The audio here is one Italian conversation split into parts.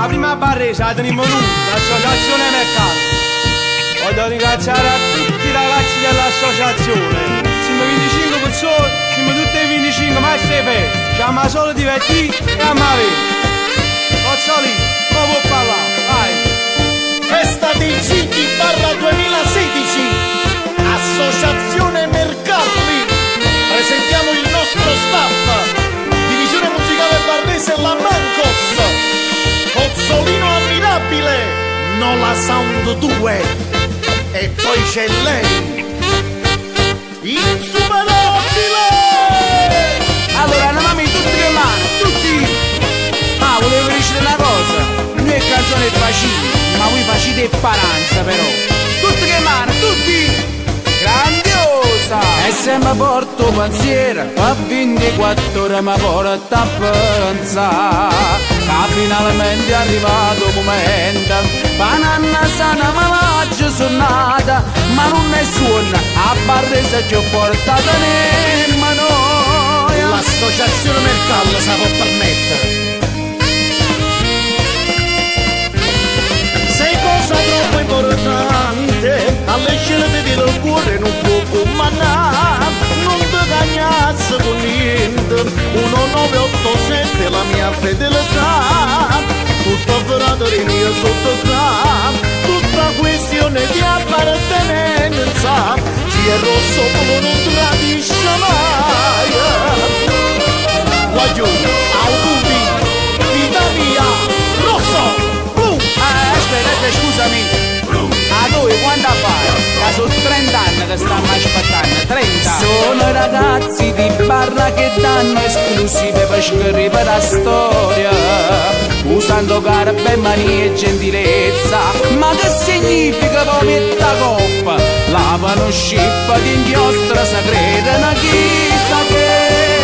La prima barresa la teniamo noi, l'associazione Mercato. Voglio ringraziare a tutti i ragazzi dell'associazione. Siamo 25 persone, siamo tutti 25, ma stai fermo. Ci siamo solo divertiti e a mare. Forza lì, non può parlare, vai. Festa dei Gigi barra 2016, Associazione Mercalli. Presentiamo il nostro staff. Divisione musicale barrese La Mancos, Cozzolino ammirabile, Nola Sound 2. E poi c'è lei, insuperabile! Allora andiamo tutti le mani, tutti! Ma volevo dire una cosa, noi è canzone facile, ma voi facete paranza però. Tutti le mani, tutti! Grandiosa! E se mi porto pensiero, a 24 ore mi porta a pensare che finalmente è arrivato il momento. Banana sana malaccia suonata, ma non è suona, a barresa ci ho portata nemmeno. L'associazione Mercalli se la può permettere. Sei cosa troppo importante, alle scelte del cuore non può comandare. Non ti cagnazzi con niente, 1987 la mia fedeltà. Tutta fratelleria sotto capo, tutta questione di appartenenza. Chi è rosso come non tradisce mai. Voglio auguri, vita mia, rosso, blu. Aspetta, scusami. A noi quando fai? Che sono 30 anni che stiamo aspettando, 30. Sono ragazzi di barra che danno esclusive per scrivere la storia, usando garbo e manie e gentilezza. Ma che significa pometta coppa? Lavano scippa di inchiostra sagreta, una chissà che.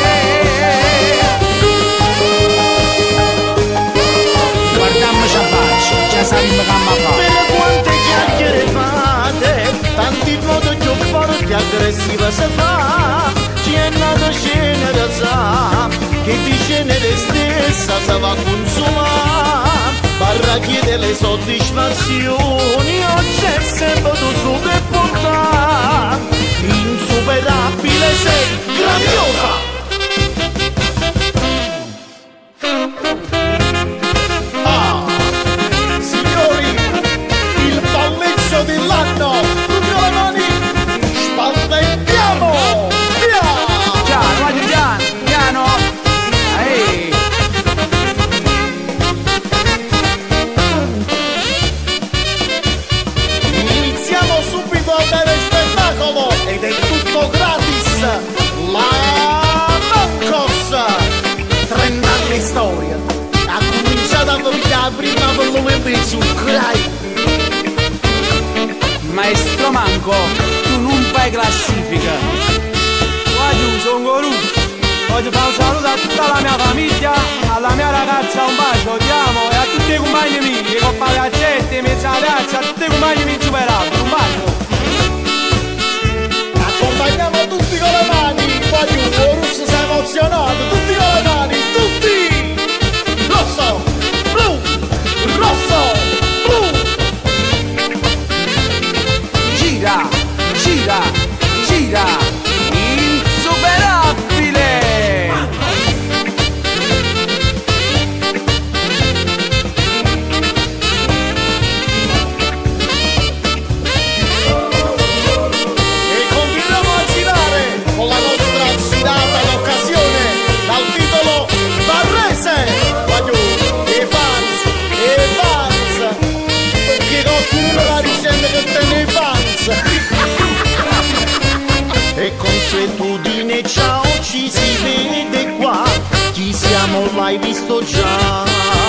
Guardiamoci a faccia, già sappiamo che mi fa. Per quante chiacchiere fate, tanti modo più forti aggressiva si fa. Ci è nata cenere sa, che di cenere stessa si va a consumare. Barra chiede le soddisfazioni, non c'è sempre tu su che portare. Insuperabile sei, grandiosa. Dell'anno, tutte le mani, spalmettiamo, via! Piano, vai piano, piano! Ehi! Iniziamo subito a dare spettacolo ed è tutto gratis! La Mancos! 30 anni di storia, ha cominciato a venire la prima volume su Crai. Maestro Manco, tu non fai classifica. Guarda, sono Gorù. Voglio fare un saluto a tutta la mia famiglia, alla mia ragazza un bacio, ti amo, e a tutti i compagni miei, i compagni a gente, mezza ragazza, a tutti i compagni miei insuperabili, un bacio. Accompagniamo tutti con le mani, voglio, Gorus si è emozionato, tutti con le mani, tutti! Rosso, blu, rosso! Gira, gira, gira, insuperabile! E continuiamo a girare con la nostra girata d'occasione dal titolo Barrese! Voglio, e fans, perché qualcuno la ricende che te ne fans! E consuetudine ciao ci si vede qua, chi siamo l'hai visto già.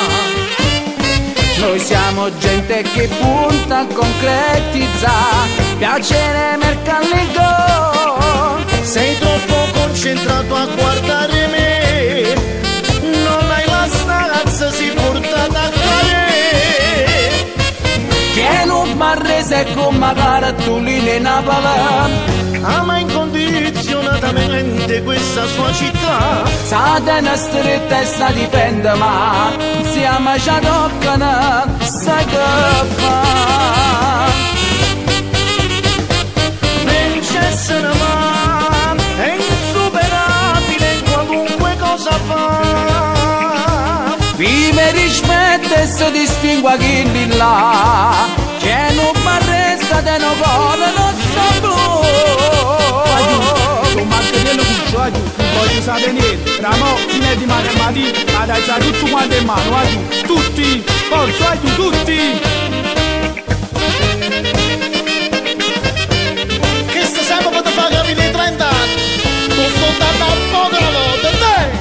Noi siamo gente che punta a concretizzare, piacere Mercalli. Sei troppo concentrato a guardare me, non hai la stanza, si portata a cadere. Che non barrese con magari tu lì ne Napoli. Ama in condizione condizionatamente questa sua città. Satana stretta e sta difende, ma siamo già toccano, sai che fa. Vincenzo Naman è insuperabile in qualunque cosa fa. Vive rispetto e si distingua chi di là, che non barresta de no cuore non so blu. Insomma, anche quello cuccio, non voglio sapere niente. Tra mo, fine di matematica, ma dai, sai tutto quanto in mano, tutti, forza, tutti. Che se sempre potete fare capire 30 anni, non sto dando a poco una volta, dai!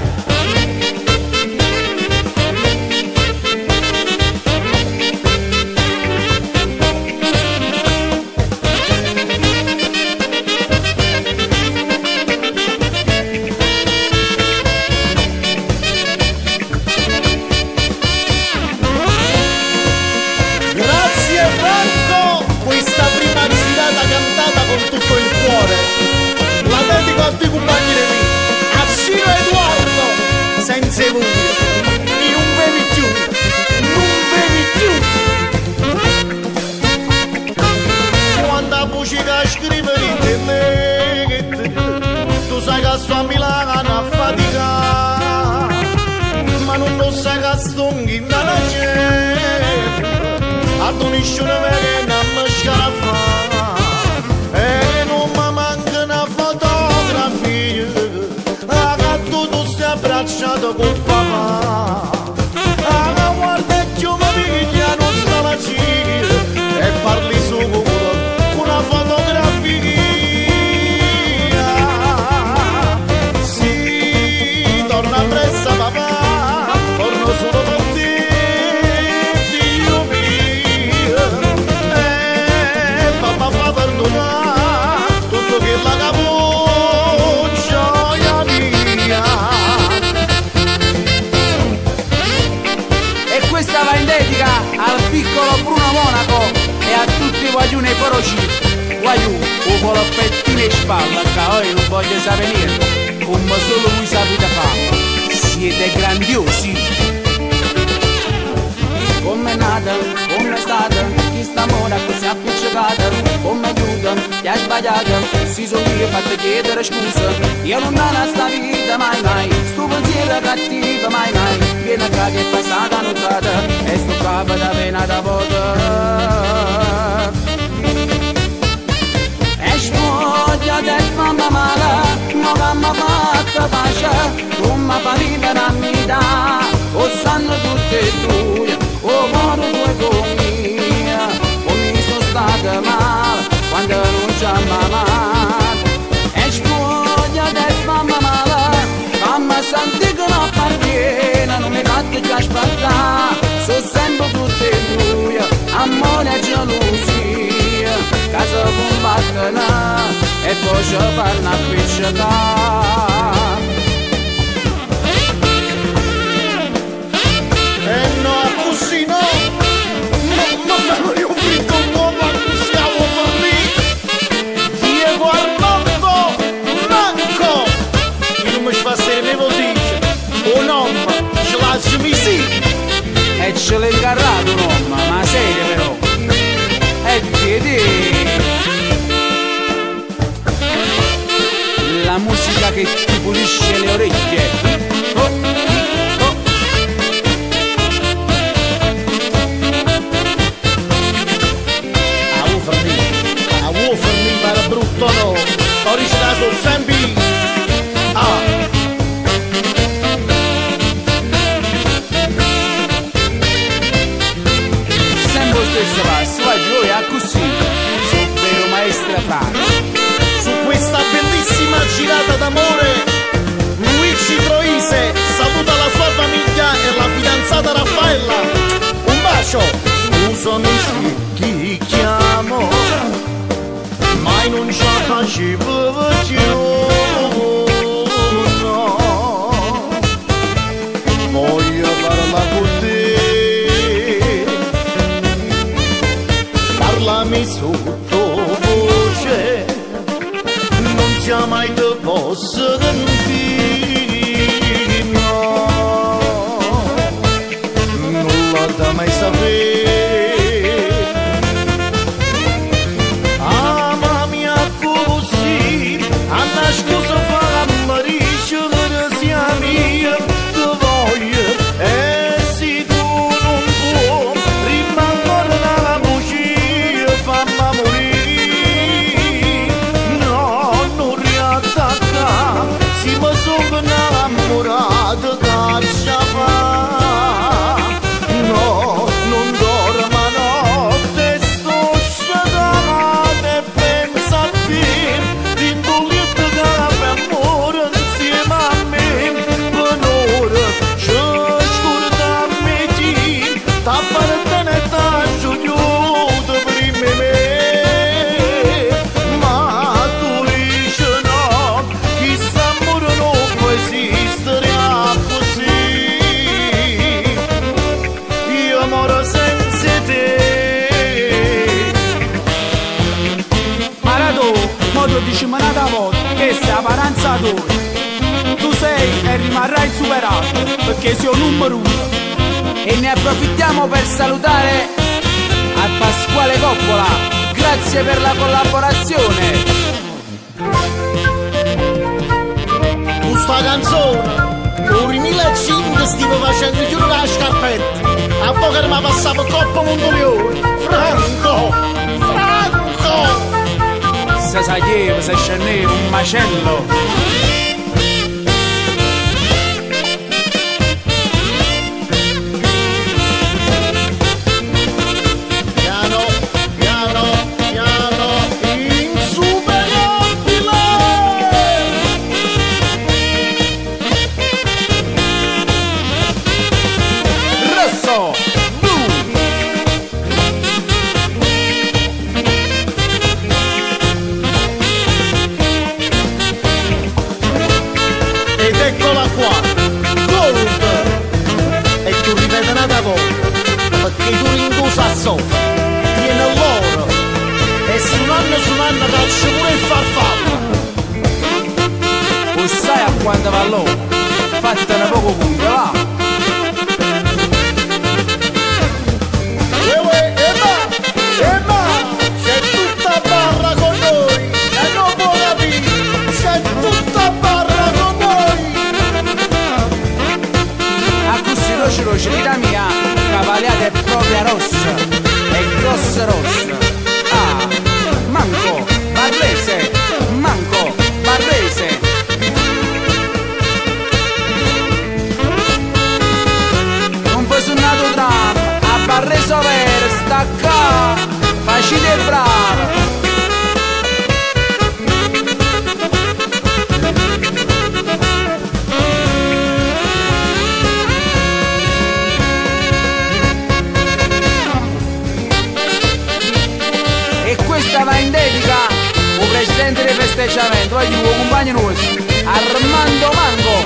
Questa prima girata cantata con tutto il cuore la dedico a due compagni di me, a Ciro Edoardo, senza voi non bevi più, non bevi più. Quando la musica scrive in te, tu sai che sto a Milano a faticare, ma non lo sai che sto in la gente. Addonisce una velena a me scarafà e non mi manca una fotografia che tu stai abbracciato con papà. Guarda che io mi piglia non sta la gira e parli solo con una fotografia. Sì, torna presto papà, torno solo per te. Tutto che la capoccia mia. E questa va in dedica al piccolo Bruno Monaco e a tutti i guagliuni foroci. Guagliù, un poloppettino in spalla, che ora non voglio sapere niente, come solo voi sapete fare. Siete grandiosi. Come è nata, come è stata, chi sta Monaco si è appiccicata, come aiuta, ti ha sbagliato, si sono io fatte chiedere scusa, io non ho sta vita mai mai, sto pensiero cattivo mai mai, viene a che è passata nottata, e sto capo da pena da vota. E spoglia del mamma mala, ma mamma fatta pace, come fa vivere a vita, o sanno tutte e due. Oh, moro due comia, o mi sono stata male quando non c'è mamma. E spoglia del mamma mala, mamma senti che non appartiene, non mi fate già aspettare, sono sempre tutte e due, amore e gelosia, che si combattono e poi ci fanno appiccicare. No, così no! No, io fico un uomo a cui siamo per lì! Diego Armando Manco! Io non mi fa servire dice! O nome, ce lasciami sì! E ce l'hai incarrato nonna, ma seria però! E vedi! La musica che ti pulisce le orecchie! Brutto no, storici da sul sempre. Sempre lo stesso passo, vai lui a così, sono vero maestro Franco. Su questa bellissima girata d'amore, Luigi Troise saluta la sua famiglia e la fidanzata Raffaella. Un bacio. Scusami se ti chiamo, mai non ci facevo più. sia mai te posso capire, no, nulla da mai sapere. Ama mia così, a una scusa fa a Mariscio che sia mia, te voglio, e se tu non puoi, rimanere nella voce, fammi morire, no, non riattacca, si mi sono innamorato da Ciapa, no, non dormo notte, sto sciatata e penso a te, l'indolito che per amore insieme a me, per ora ci scorda a me, t'appartiene e t'aggiudiuto prima me, ma tu dici no, chissà amore non può esistere così, io moro senza te. Maradò, modo dici un'altra volta che sei avanzatore. Tu sei e rimarrai insuperato perché sei un numero uno. E ne approfittiamo per salutare a Pasquale Coppola. Grazie per la collaborazione. Questa canzone, nel 2005 stavo facendo chiudere la scarpetta, a poco che mi passavo Coppa Mondolione. Franco! Se saglieva, se scendeva un macello. Piano, piano, piano, insuperabile! Rosso, blu. Ed eccola qua, Gold! E tu ripeti un'altra volta, perché tu rindusa a sopra, tiene l'oro, e suonando calcio pure il farfallo. O sai a quanto va l'ora? Fattene poco punto, va. Emma, c'è tutta barra con noi, e non può capire, c'è tutta barra con noi. A così roci, vita mia, cavaliata è propria rossa, è grossa rossa. Ah, manco, barrese, manco, barrese. Non puoi suonato tram, a barreso per stacca, facile e brava. E questa va in dedica al presidente del festeggiamento, voglio un compagno nostro, Armando Mango.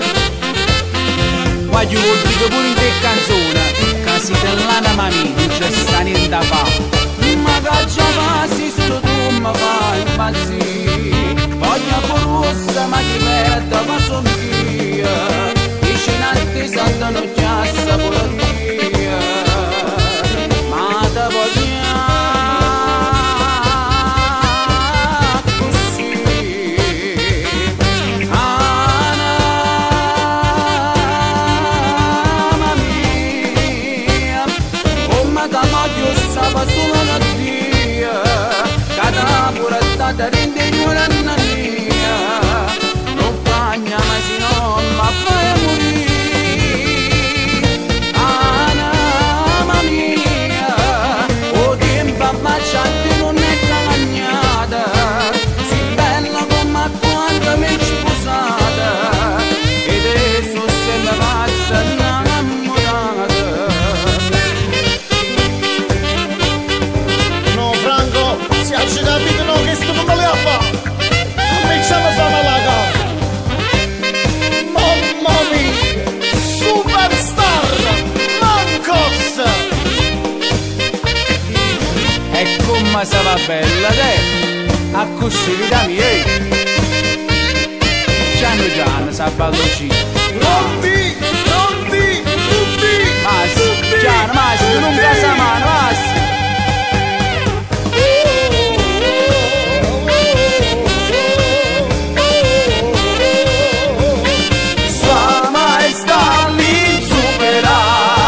Voglio vuol dire pure in tre canzoni, che si dell'ana mami, non c'è sta niente da fare. Ma caccia passi, sto tu mi fai impazzire, voglio rossa ma ti perdo, ma sono io, i cinanti saltano già saporia, ma te voglio solo una dia, cada pura stata rende una mia, non bagna ma si non ma fai morire, mamma mia, o tempo baciante non è cagnata, si bella come quando mi è sposata, ed adesso sembra pazza innamorata. Ci capite no che sto non me le ha fatto, a me ce la fa la gara. Mamma mia, superstar, Mancos. E come se va bella te, a così vita mia. piano piano, saballoncino. Pronti, pronti, tutti! Massi, piano, Massi, tu non casa mano, Massi. Sua maestà l'insupera.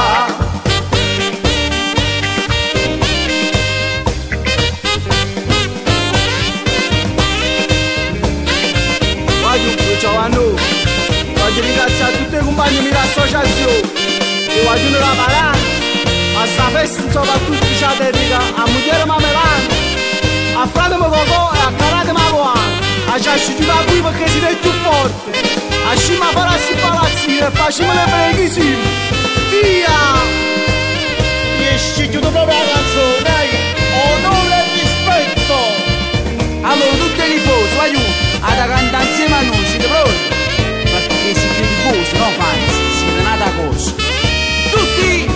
Ciao a noi, voglio ringraziare tutti i compagni dell'associazione che vogliono lavorare a sta festa, soprattutto a dedica a Mugliere Mamelano, a Frate Mococò e a Karate Magoano, a Ciasciugiuta qui perché siete più forti, a Scima Farassi Palazzino e facciamo le preghissime, via! Riesci chiudo proprio la canzone, onore e rispetto. Allora tutti i tifosi, voglio ad cantare insieme a noi, siete pronti? Perché siete tifosi, no fans, siete nata cosa. Tutti!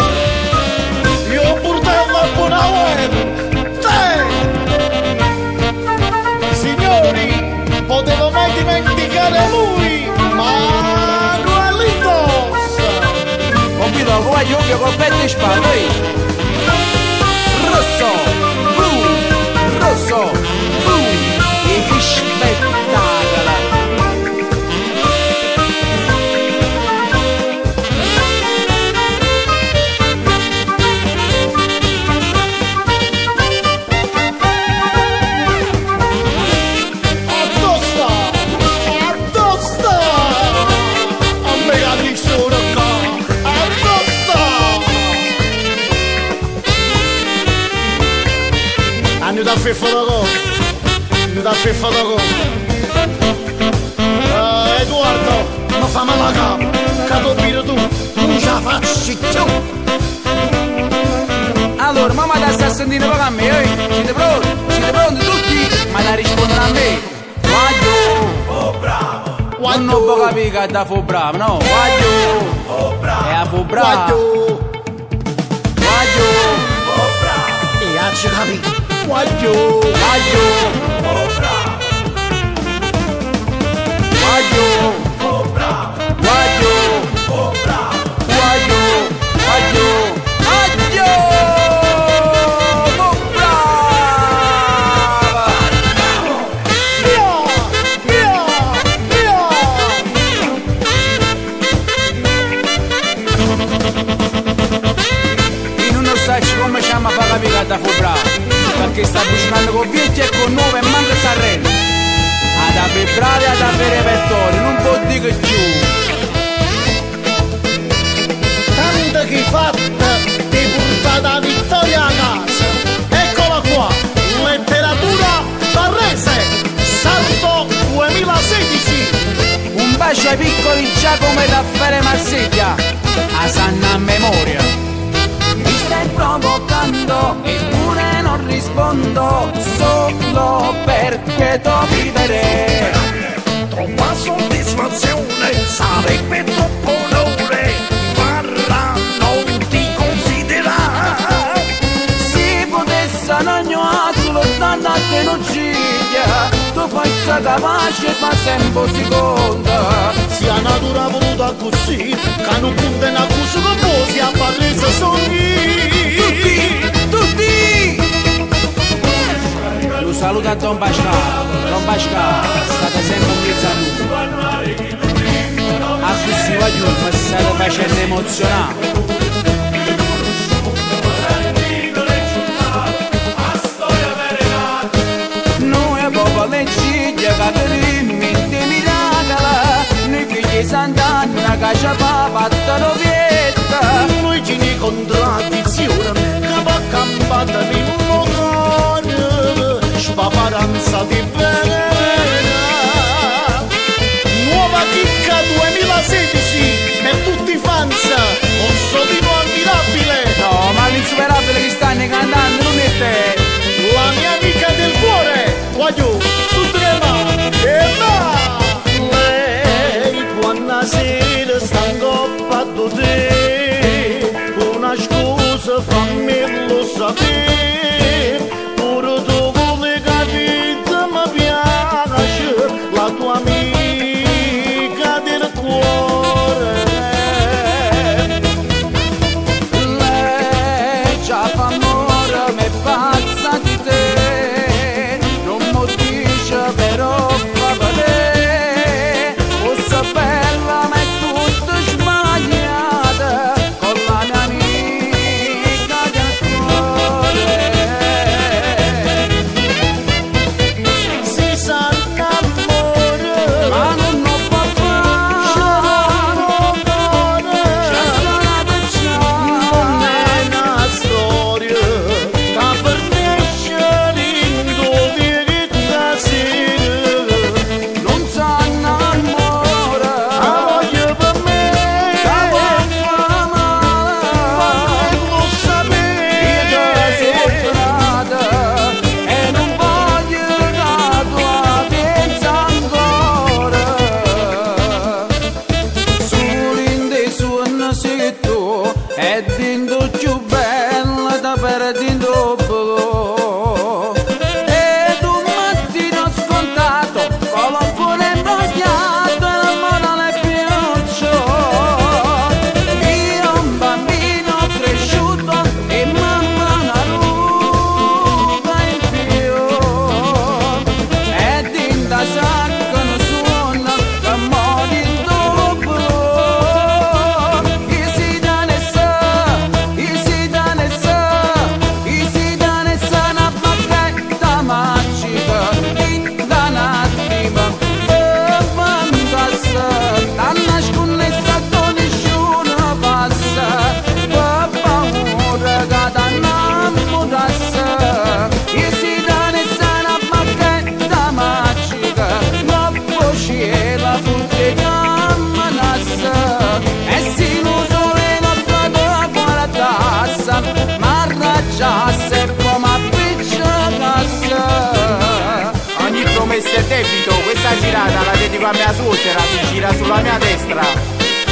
Io portavo a Bonauer. Signori, potevo mai dimenticare lui, Manuelitos. Ho qui dopo voglio occhio col petto in spalla, rosso, blu, rosso, blu, e che spettacolo! Addossa, addossa, a me la sono qua, addossa. Hanno da fare fotocopia. Da fiffa da Edoardo, non fa male la capa, che dormire tu, non ce la faccio più. Allora, mamma da sta sentendo proprio a me, siete pronti? Siete pronti tutti? Ma la rispondono a me. Voglio! Oh bravo! Non ho capito che è da fu bravo, no? Voglio! Oh bravo! È a fu bravo! Voglio! Oh bravo! E a ci capito! Voglio! Voglio! Oh bravo! Voglio! Oh bravo! Voglio! Oh bravo! Voglio! Voglio! Voglio! Oh, brava! Via! Via! Via! In uno sacco come ci a fare capire che da fu bravo, perché sta avvicinando con Vietti e con Nuove e manca Sanremo. Ad avere bravi, ad avere repertorio, non può dire più. Tanta che fatta ti porta la vittoria a casa. Eccola qua, letteratura barrese, Sardo 2016. Un bacio ai piccoli Giacomo e Raffaele Marsiglia, a sanna a memoria. Mi stai provocando eppure non rispondo, solo perché t'ho vivere. Troppa soddisfazione sarebbe troppo onore, parla non ti considera. Si potesse ognuno solo stando a te non ciglia, tu puoi essere capace ma sempre seconda. Sia natura voluta così, che non punta in accuso che poi si apparrese sogni. Tutti! Lo saluto a Don Pascal, state sempre un saluto. A questi voglio mi state facendo emozionare. Noi popolo in ciglia che terimmi di miracolo, noi figli Sant'Anna che ci fa fatta vietta. Noi ci ne contraddizione, che va campata in un cuore, spaparanza di pena. Nuova chicca 2016, per tutti i fans, un solino ammirabile. No, ma l'insuperabile che stanno cantando non è te. La mia amica del cuore, voglio tutte le mani e va. Lei buonasera sta ingoppato te, una scusa fammelo sapere, pure tu vuoi capire cosa. Ogni promessa è debito, questa girata la dedico a mia suocera, si gira sulla mia destra.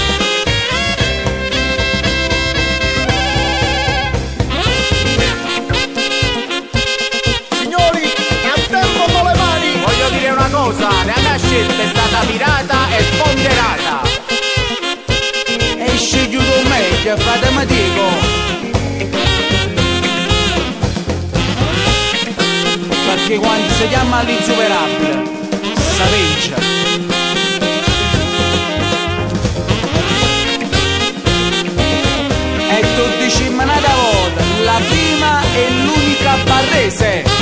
Voglio dire una cosa, la mia scelta è stata mirata e ponderata. E scegliuto meglio, fatemi dico. Perché quando si chiama l'insuperabile, si vince. E tu dici una volta, la prima e l'unica barrese.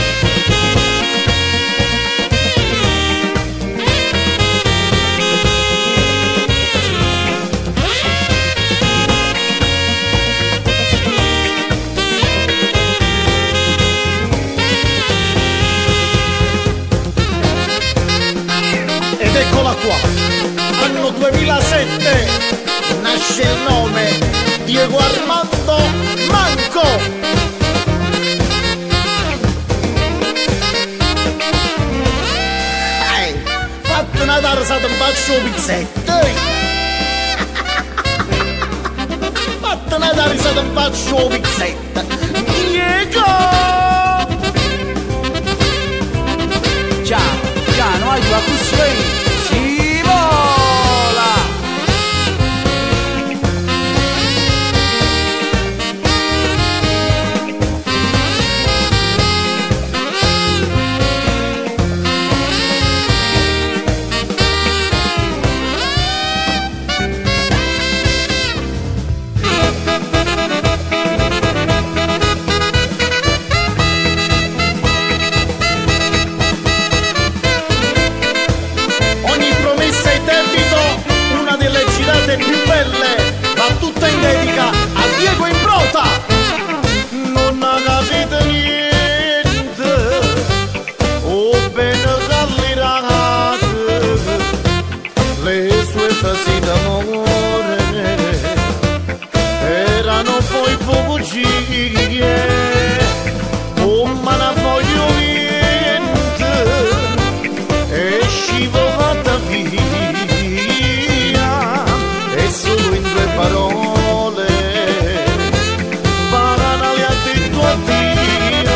Eccola qua, anno 2007, nasce il nome Diego Armando Manco. Fatti una tarsa ti faccio pizzetta. Fatti una tarsa ti faccio pizzetta. Diego! Ciao, no aiuto a questo. Si vola! Più belle, ma tutta in dedica a Diego Imbrota. Non ha capito niente, oh bene callirate, le sue frasi d'amore erano poi poco giglie, oh ma non voglio niente, è scivolata via. Solo in due parole banali ha detto addio.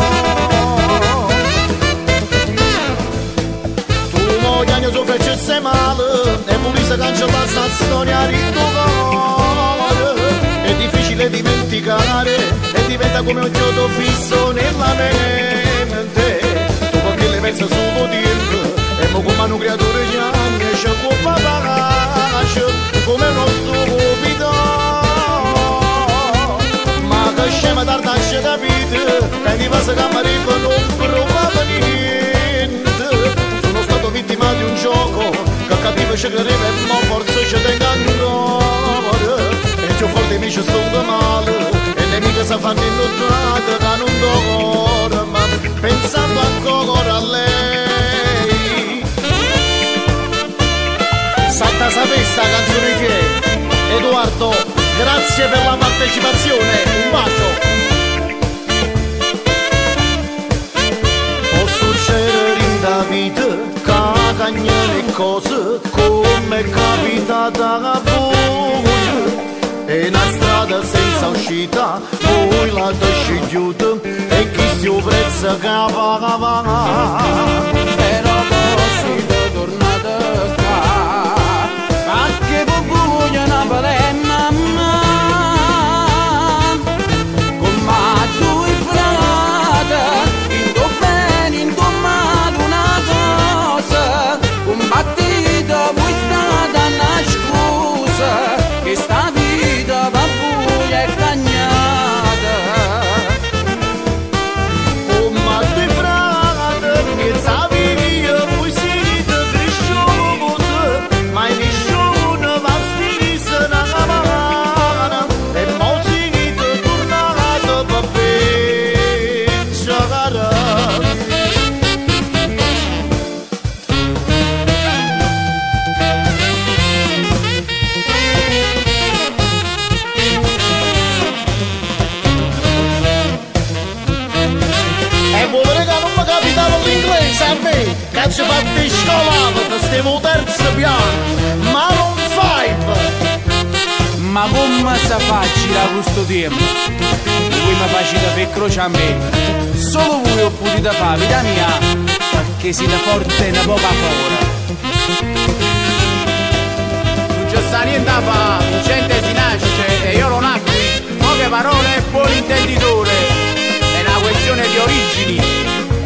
Tu moglie ne so facesse male e volesse cancellare sta storia di tuo cuore. È difficile dimenticare e diventa come un gioco fisso nella mente. Tu perché le pensa solo tempo e mo come un creatore già esce con papà come uno stupido, ma che scema tardace da vita e di base che marito non provava niente. Sono stato vittima di un gioco che capivo ci credeva e mo forse ci tengo ancora. E più forte mi ci sto male e le mica si fanno innottate che non d'ora, ma pensando ancora a lei. Santa sapessa canzone che è? Edoardo, grazie per la partecipazione, un bacio. Può succedere in da vita che cagnare cose come è capitata a voi. È una strada senza uscita, voi la scegliute e chi si prezza che va. Però così tornate qua. Che bubuia una palemma come due frate in tuo bene, in tuo male una cosa combattita vuoi stata una scusa che sta vita buia e cagnata come due frate a me che ci fatti scolare, stiamo terzo piano, ma non fai. Ma come si faccia questo tempo? Voi mi facete per croce a me. Solo voi ho potuto fare, vita mia, perché siete forte e una poca fora. Non c'è sta niente da fare, gente si nasce e io non nacqui. Poche parole e buon intenditore. È una questione di origini.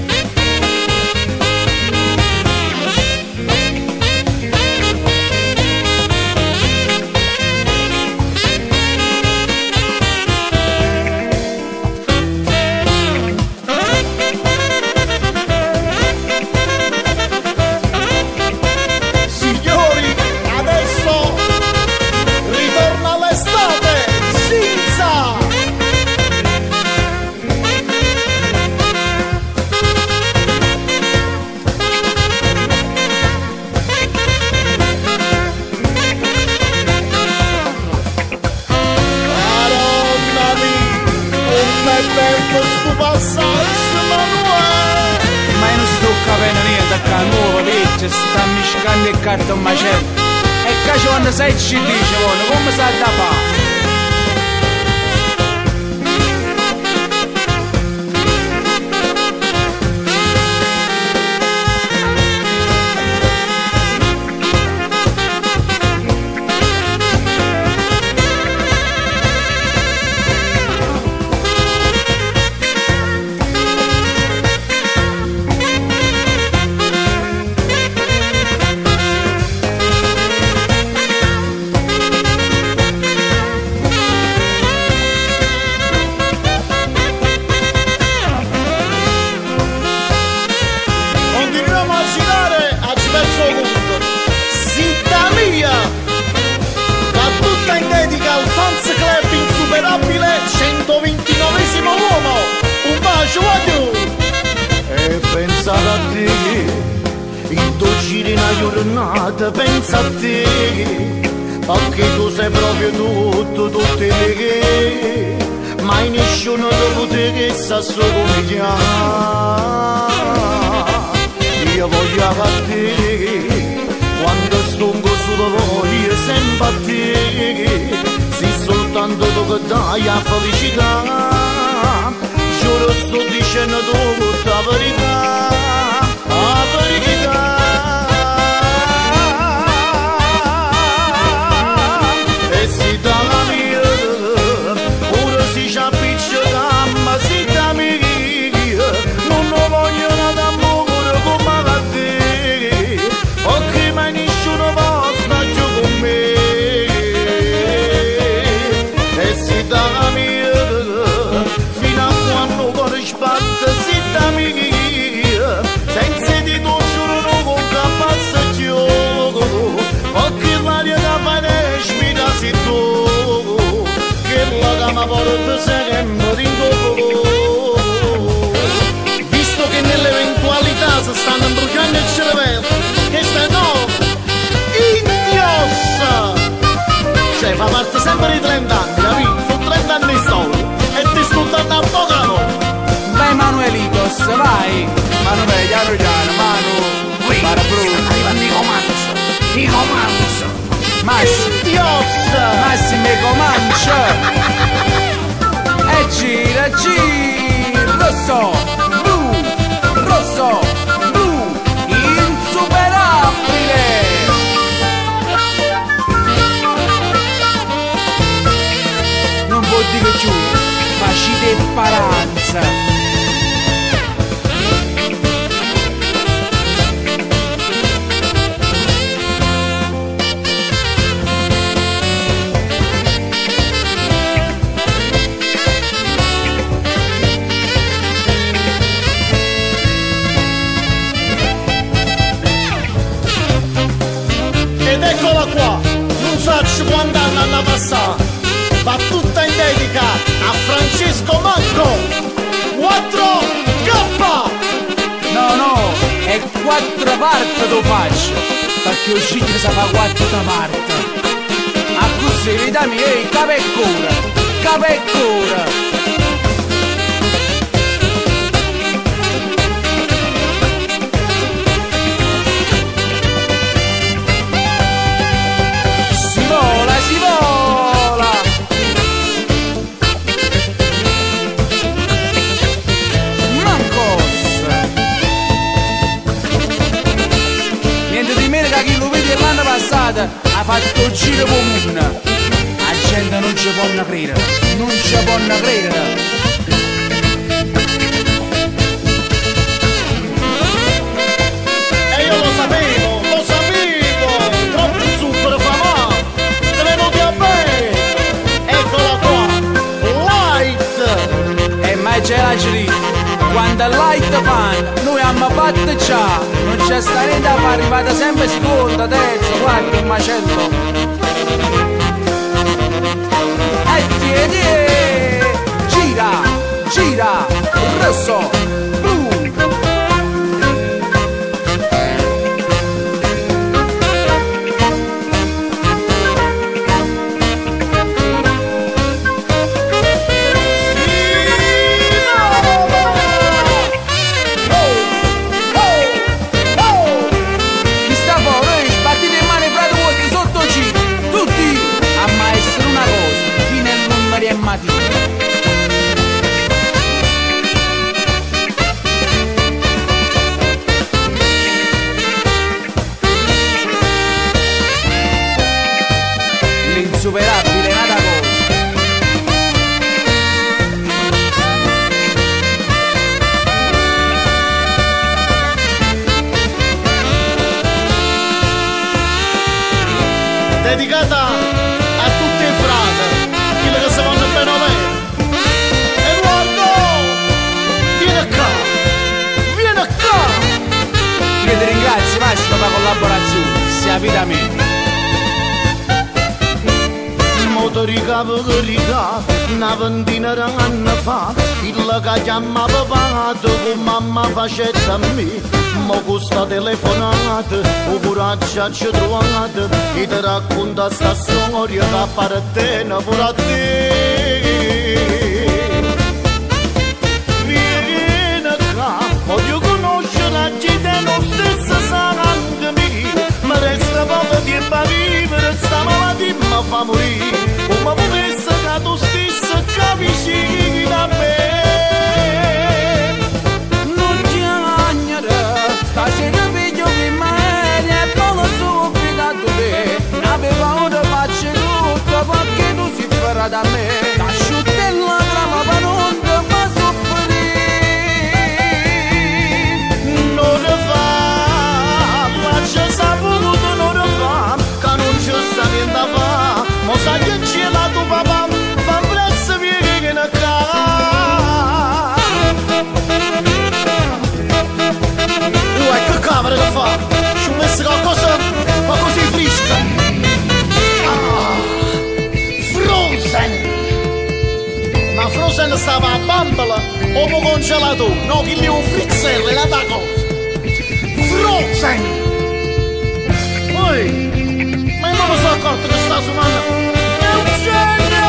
Ma io non sto capendo niente a nuova legge, sta miscando il carta un macello. E che quando sei ci dice, come sa da fare? E pensa a te, il dolcire una giornata, pensa a te, perché tu sei proprio tutto te, mai nessuno dopo te che sa solo come chiama. Io voglio a te, quando stongo sulla voglia sempre a te, se soltanto tu che dai la felicità. Giuro sto dicendo tutta la verità, la verità. E si dà la mia, ora si ci appiccica, ma si dà mia, non lo voglio d'amore come a te, perché mai nessuno va sta giù con me. E si dà la mia, sbatte zitta mia, senza di tu giuro non conta passaggio, perché l'aria da fare spira si tu, che la cama porta sempre in dopo. Visto che nell'eventualità si stanno bruciando il cervello, che stai no, indiossa! Cioè fa parte sempre di 30 anni, capito? Sono 30 anni di storia, e ti sto dando a poco no! Vai Manuelitos, vai! Manuele, piano, Manu! Para Bruno! Arrivano i comanzo! Massimo Comancio! E gira, rosso, blu, insuperabile! Non vuol dire giù, facite paranza! Ed eccola qua, non so quanti anni hanno passato, va tutta in dedica a Francesco Manco, 4K! No, è 4 parti lo faccio, perché uscite si fa 4 parti. A così, vita mia, capo e cura. strada ha fatto il giro comune. La gente non ci può credere, non ci può credere. E io lo sapevo, troppo zucchero fa male, te venuti a bere, eccola qua, light! E mai c'è la Giri, quando è light fan, noi abbiamo fatto già, non c'è sta niente a fare, arrivata sempre seconda, terza, quarta, un macello. Gira, gira, rosso, blu. Chi sta fuori? Sbattite le mani fra di vostri sotto giro, tutti a maestro una cosa. E mattina l'insuperabile nata cosa. Dedicata a tutti i frati, quelli che si vanno bene a me. Eduardo, vieni qua. Io ti ringrazio Massimo per la collaborazione, sia vita mia. Motorica rica, una ventina d'anni fa, il che chiamava pagato con mamma facetta a me. Mo questa telefonata, o coraggio ci trovate, e ti racconta sta storia che appartiene pure a te. Vieni qua, voglio conoscere la gente non stessa sangue mia, ma resta poco tempo a vivere, sta malattia mi fa morire, come potesse che tu stessa capisci da me. Stasera vedo che mai è buono subito a te. N'aveva paura faccio tutto perché tu si farà da me. T'asciutta la trama per non ti fa soffrire. Non lo fa, ma c'è saputo non lo fa, che non c'è sta niente da fa. Ma sai che c'è la tua papà, fa prezzo vieni che ne ca. Che camera che fa? Ci ho messo qualcosa così fresca. Frozen! Ma Frozen stava a bambola o mo congelato? No, che lì è un frizzelle, la da cosa. Frozen! Poi, ma non mi sono accorto che sta suonando. È un genio!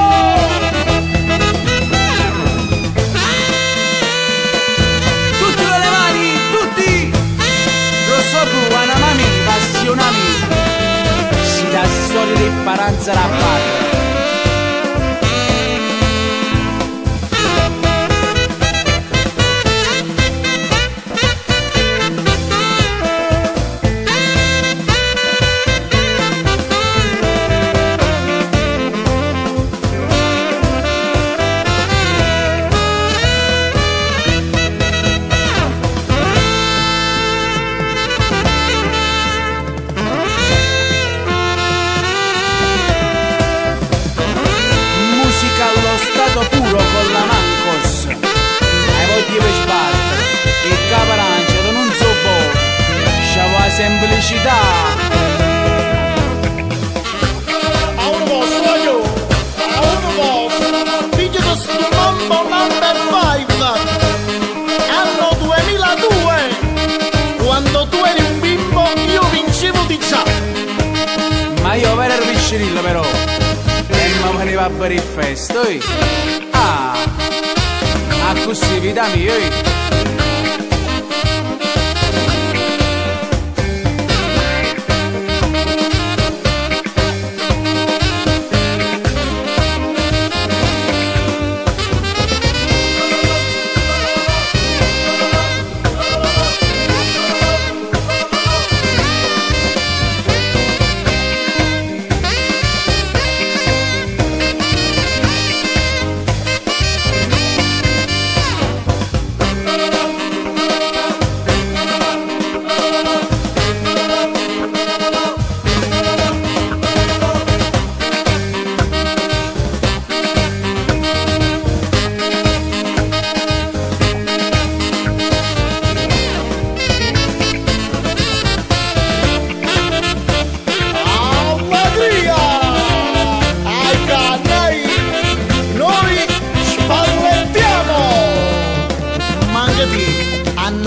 Tutti con le mani, tutti! Rosso blu, anamami, passionami, si dà storia di paranza la parte. Puro con la mancos hai voglia per sbattere il caparancia non so boh c'ha la semplicità A uno posto io, figlio di sto mambo number 5, anno 2002, quando tu eri un bimbo io vincevo di già. ma io per il piccirillo però e mi veniva a bere il festo ah così vita mia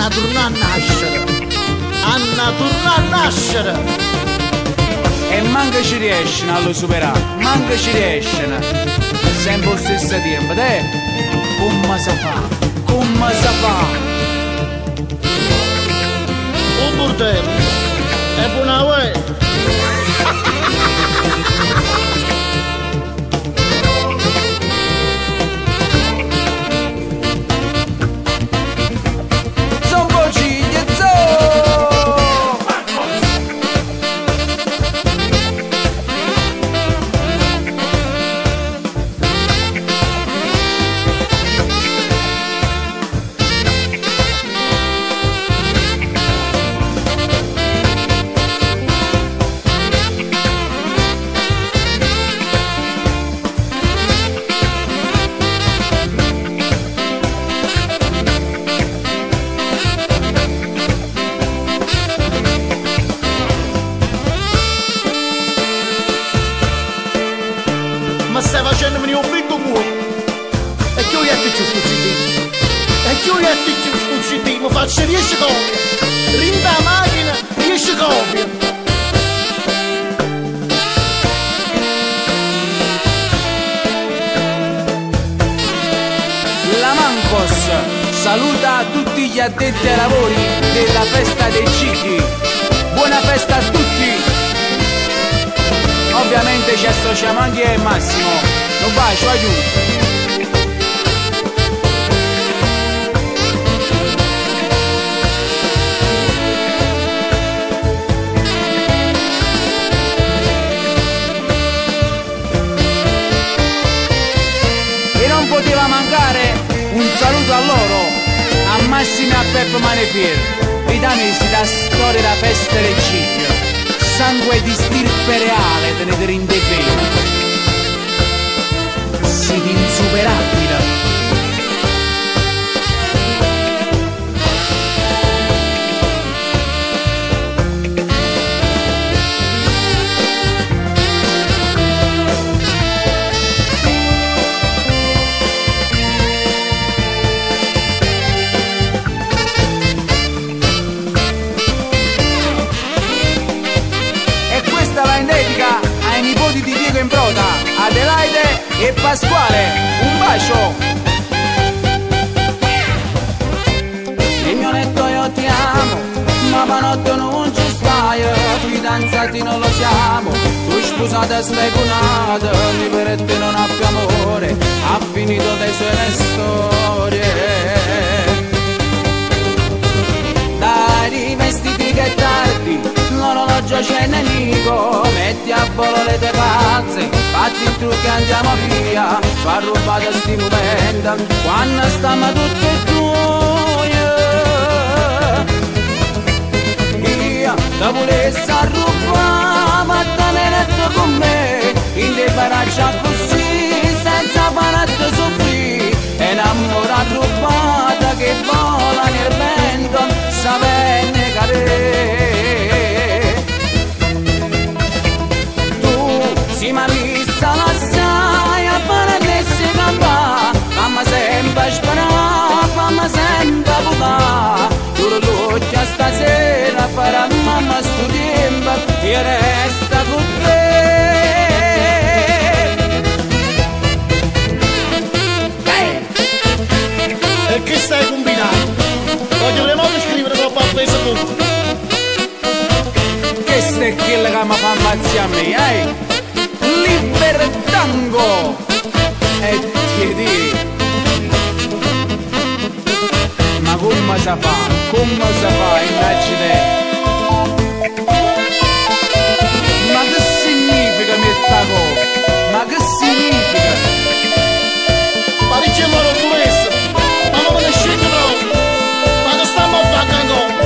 Anna torna a nascere. Anna torna a nascere. E manca ci riescono a lo superare, manca ci riescono. Sempre lo stesso tempo, te? Come si fa? Come si fa? Un bordello. E buona uè. Ma stai facendo venire un bricco muo. E che io ti sto zittino. E che io ti sto zittino. Faccio 10 copie. Rinda la macchina, 10 copie. La Mancos saluta tutti gli addetti ai lavori della festa dei cicchi. Buona festa a tutti! Ovviamente ci associamo anche Massimo. Un bacio, aiuto! E non poteva mancare un saluto a loro, a Massimo e a Peppo Manefier, britanesi da storia da festa del cicchio. Sangue di stirpe reale tenete in difesa. Siete insuperabili. In dedica ai nipoti di Diego Imbrota, Adelaide e Pasquale. Un bacio! Il mio letto io ti amo, ma panotte non ci stai, fidanzati non lo siamo, tu sposata stai conata, mi per te non abbia amore, ha finito le sue storie. Dai, rivestiti che è tardi, l'orologio c'è nemico, metti a volo le tue pazze, fatti il trucco e andiamo via, ci ha rubato sti momenti, quando stiamo tutti e due. Io da volessi a rubare, ma te ne letto con me, in le paraccia così, senza panette soffrì, e l'amore rubata che vola nel vento, saperne cadere. Si ma vista la sai a paradesse campa, fammi sempre sparare, fammi sempre bucare, tu l'occhia stasera farà mamma sto tempo e resta con te. E che stai combinando? Voglio le mani scrivere troppo a Facebook. Che stai che la che mi fa ammazzare a me, Libertango e chiedi, ma come si fa, immagine, ma che significa mettago, ma che significa? Ma dice loro questo, ma non me ne scende troppo, ma che stiamo a fare ancora?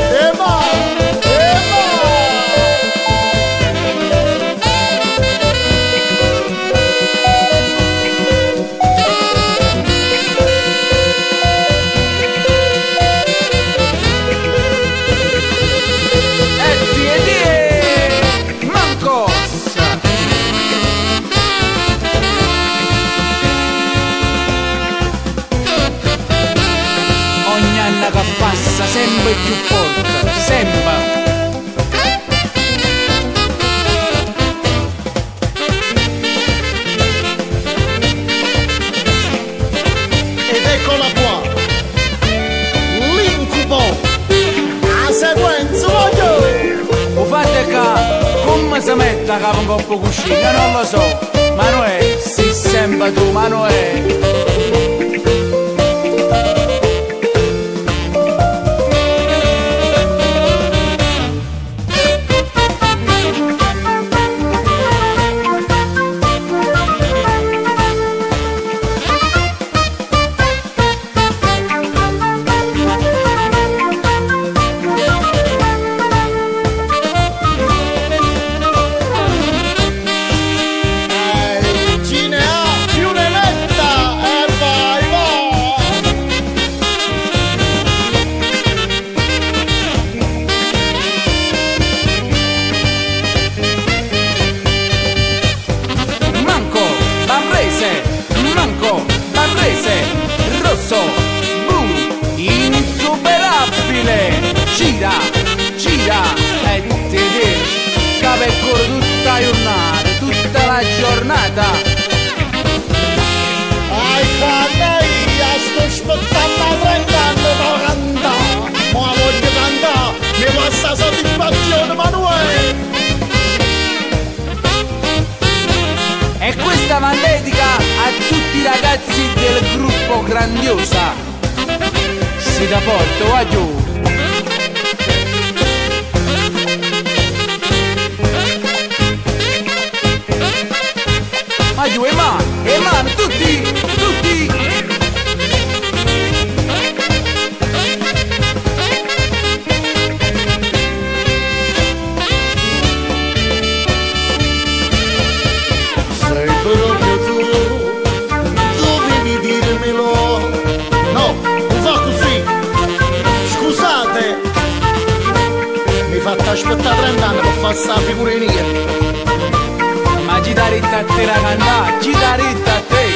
più forte, sempre. Ed eccola qua, l'incubo, la sequenza voglio. Lo fate che come si mette a capo un coppo cuscino, non lo so. Manuè, sei sempre tu, Manuè. Gira, gira e ti dici che percorre tutta la giornata, tutta la giornata. Ai canaglia, sto aspettando 30 anni per cantare, ma voglio cantare, mi passa soddisfazione, Manuele. E questa va dedica a tutti i ragazzi del gruppo Grandiosa. Si da forte, va giù. Ma giù, e mano, tutti, tutti! Sei proprio tu, dovevi dirmelo. No, non fa così. Scusate, mi fate aspettare 30 anni per fare sta figurina. Ma ci dà retta a te la cantare, ci dà retta a te.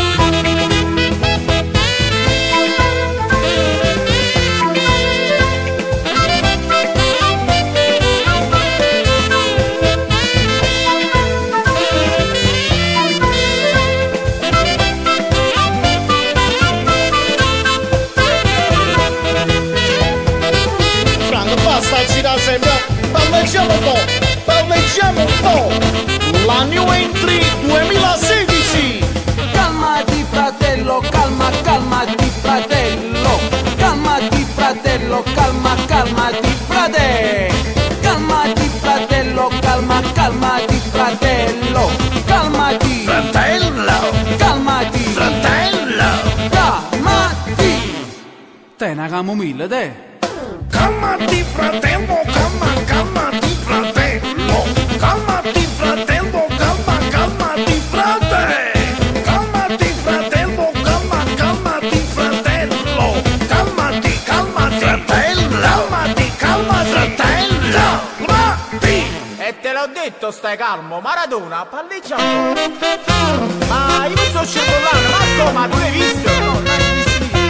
Franco, basta girare sempre, balleggiamo un po', balleggiamo un po'. La New Entry 2016. Calmati fratello, calmati fratello. Calmati fratello, calmati fratello. Calmati fratello, calmati fratello. Calmati Fratello, calmati fratello. calmati. Te una camomilla, te. Calmati fratello, calmati fratello. Calmati fratello, calmati fratello. Calmati fratello, calmati fratello. Calmati fratello. Calmati fratello. Calmati. E te l'ho detto, stai calmo, Maradona, palleggia un po'. Ma io sto circolando, Marco, ma tu l'hai visto? No, non l'hai visto.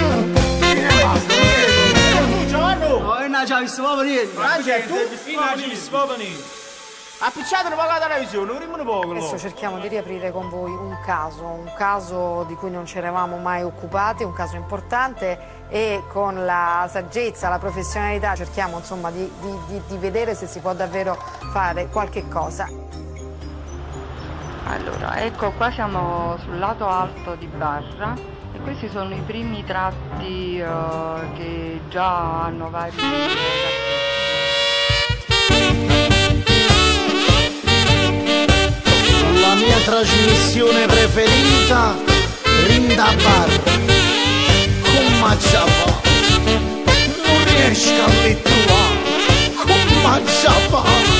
Già visto proprio niente. Appicciate un po' la televisione, un poco. Adesso cerchiamo di riaprire con voi un caso di cui non ci eravamo mai occupati, un caso importante, e con la saggezza, la professionalità cerchiamo insomma di vedere se si può davvero fare qualche cosa. Allora, ecco qua siamo sul lato alto di Barra e questi sono i primi tratti che già hanno vari La mia trasmissione preferita, Rinda Bar. Come ci fa? Non riesco a letturare. Come ci fa?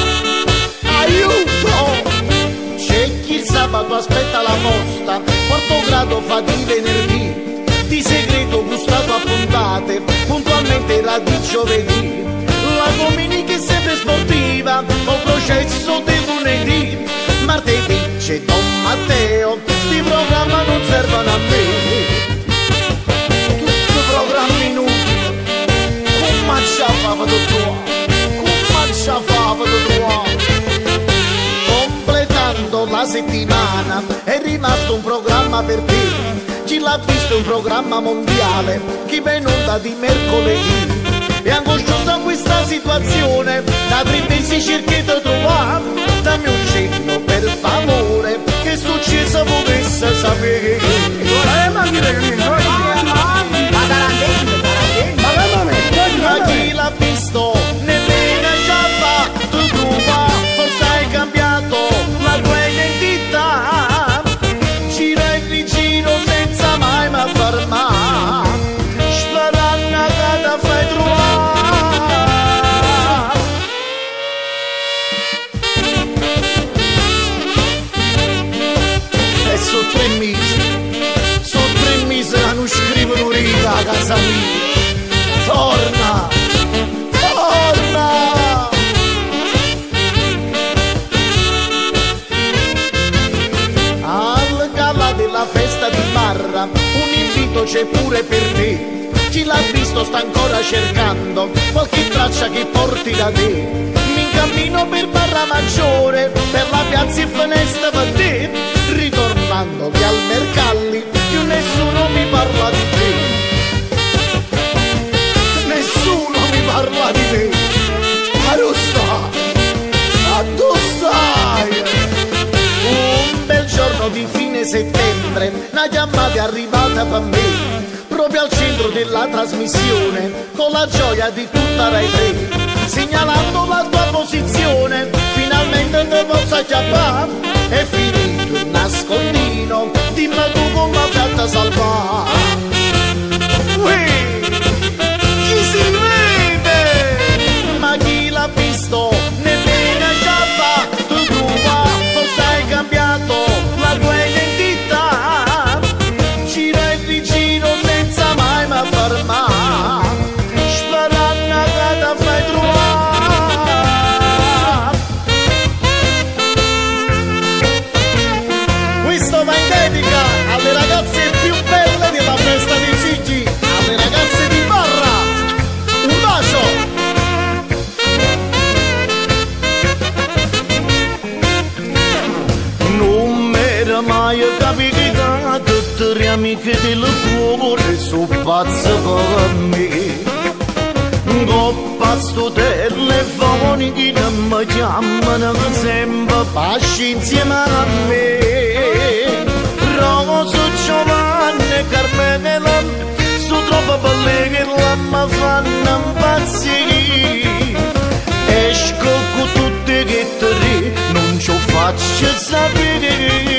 Aiuto! C'è chi il sabato aspetta la posta, quarto grado fa di venerdì, di segreto gustato a puntate, puntualmente era di giovedì. La domenica è sempre sportiva, col processo di lunedì. Martedì c'è Don Matteo, sti programma non servono a me. Tutti programmi inutili, come ci fa programma per te. Chi l'ha visto un programma mondiale, chi va in onda di mercoledì. E angosciosa questa situazione, da 3 mesi cerchi di trovare. Dammi un cenno per favore, che successo potesse sapere. Ma chi l'ha visto, nemmeno già fatto trova. Forse hai cambiato la tua identità. Gira e rigiro senza mai ma fermare. Sparando che ti fai trovare. E sono 3 mesi che non scrivono riga a casa mia. Torna! Torna! Al gala della festa di Barra un invito c'è pure per te. Chi l'ha visto sta ancora cercando qualche traccia che porti da te. Mi incammino per Barra Maggiore, per la piazza e finestra per te. Ritornando via al Mercalli, più nessuno mi parla di te. Nessuno mi parla di me. Ma lo sta, tu stai. Un bel giorno di fine settembre, una chiamata è arrivata per me, proprio al centro della trasmissione, con la gioia di tutta Rai 3, segnalando la tua posizione. Finalmente te posso chiamare, è finito il nascondino, dimmi tu come l'hai fatta salvare. Chi si vede? Ma chi l'ha visto? Nemmeno già fatto trova. Forse hai cambiato la tua identità. Gira e rigiro senza mai ma fermare. Sparando che ti fai trovare. Questo va in dedica alle ragazze più belle della festa di Gigi, alle ragazze di Barra. Un bacio! Non m'era mai capitato, tutte le amiche del cuore sono pazze per me. Coppa sto telefono che non mi chiamano sempre pasci insieme a me. Rosa, Giovanni e Carmela sono troppo belle che la mi fanno impazzire. Esco con tutte che tre, non ci faccio sapere.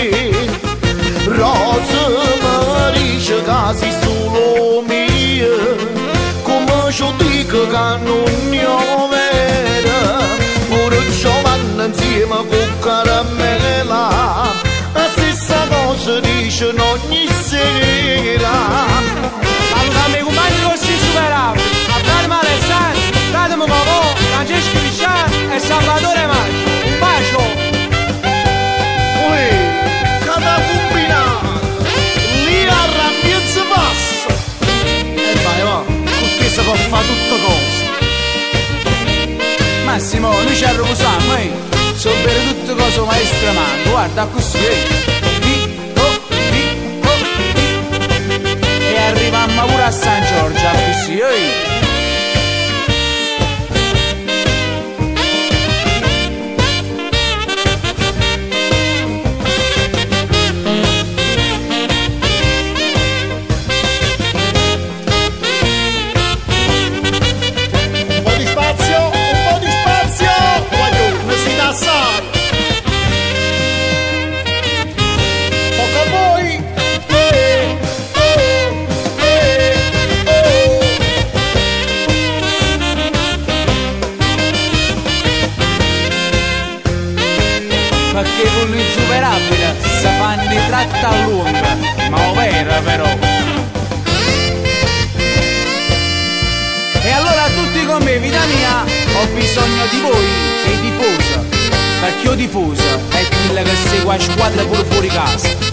Rosa mi dice che sei solo mia, come ci dico che non ne ho vera. Pure Giovanni insieme con Caramella, la stessa cosa dicono ogni sera. Salutami compagni così superabili, Abdalma Alessandro, Datemi Cavò, Francesco Pisciano e Salvatore Maggio. Un bacio! Cada combinata, lì a Rampiezza passa. E vai va, con te si può fare tutte cose. Massimo, noi ci arroposiamo, sono bene tutte cose maestre manco, guarda così, e arriviamo pure a San Giorgio, così, perché con l'insuperabile si fanno di tratta a lunga, ma vera però. E allora tutti con me, vita mia, ho bisogno di voi e i tifosi, perché io tifoso è quello che segue la squadra pure fuori casa.